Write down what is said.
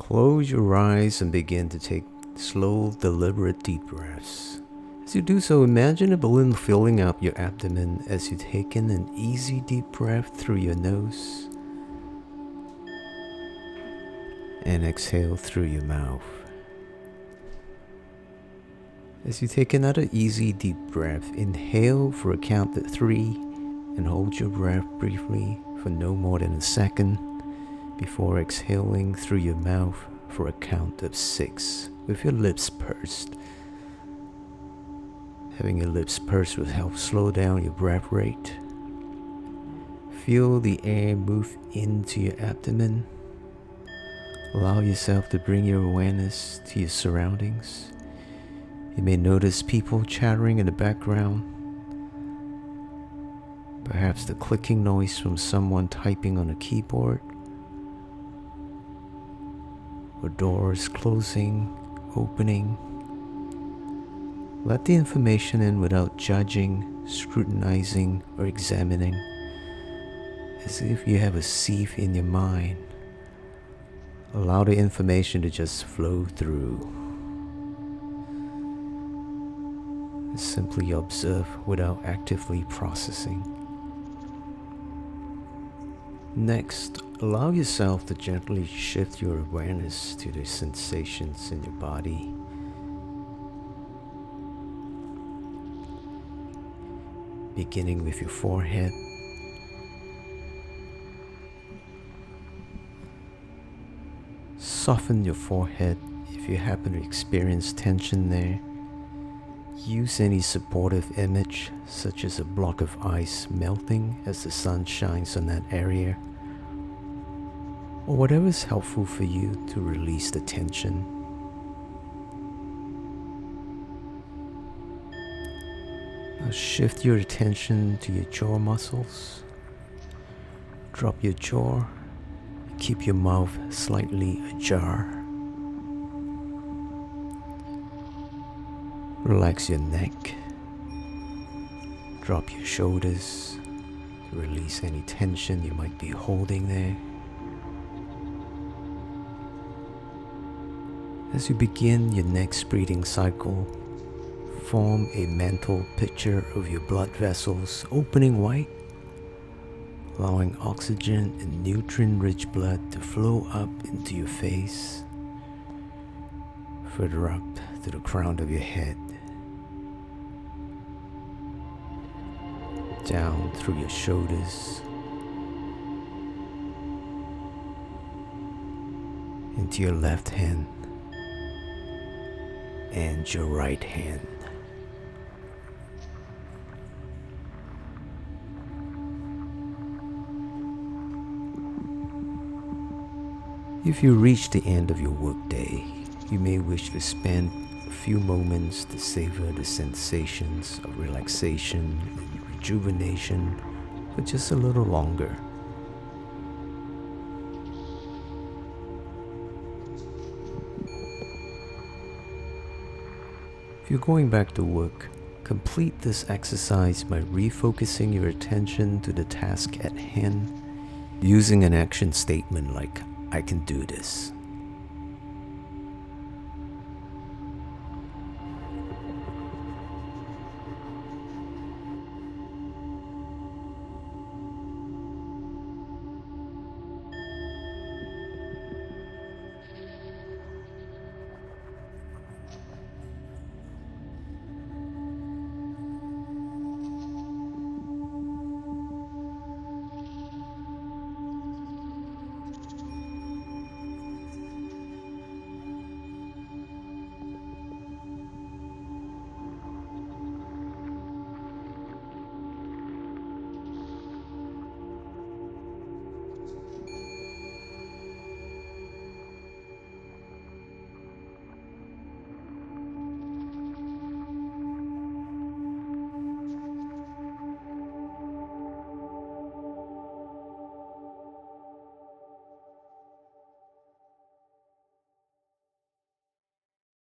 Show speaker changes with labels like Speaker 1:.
Speaker 1: Close your eyes and begin to take slow, deliberate deep breaths. As you do so, imagine a balloon filling up your abdomen as you take in an easy deep breath through your nose and exhale through your mouth. As you take another easy deep breath, inhale for a count at 3 and hold your breath briefly for no more than a second before exhaling through your mouth for a count of 6 with your lips pursed. Having your lips pursed will help slow down your breath rate. Feel the air move into your abdomen. Allow yourself to bring your awareness to your surroundings. You may notice people chattering in the background, perhaps the clicking noise from someone typing on a keyboard, or doors closing, opening. Let the information in without judging, scrutinizing, or examining, as if you have a sieve in your mind. Allow the information to just flow through. Simply observe without actively processing. Next, allow yourself to gently shift your awareness to the sensations in your body. Beginning with your forehead. Soften your forehead if you happen to experience tension there. Use any supportive image, such as a block of ice melting as the sun shines on that area, or whatever is helpful for you to release the tension. Now shift your attention to your jaw muscles. Drop your jaw. Keep your mouth slightly ajar. Relax your neck. Drop your shoulders to release any tension you might be holding there. As you begin your next breathing cycle, form a mental picture of your blood vessels opening wide, allowing oxygen and nutrient-rich blood to flow up into your face, further up to the crown of your head, down through your shoulders, into your left hand and your right hand. If you reach the end of your workday, you may wish to spend a few moments to savor the sensations of relaxation and rejuvenation for just a little longer. If you're going back to work, complete this exercise by refocusing your attention to the task at hand, using an action statement like, "I can do this."